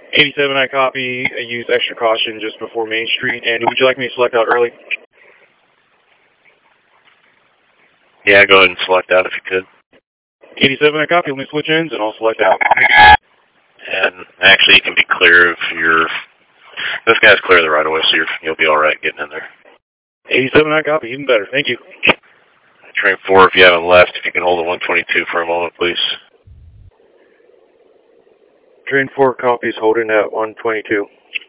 87, I copy. I use extra caution just before Main Street. And would you like me to select out early? Yeah, go ahead and select out if you could. 87, I copy. Let me switch ends and I'll select out. And actually, you can be clear of your... This guy's clear of the right-of-way, so you'll be all right getting in there. 87, I copy. Even better. Thank you. Train 4, if you haven't left, if you can hold at 122 for a moment, please. Train 4 copies holding at 122.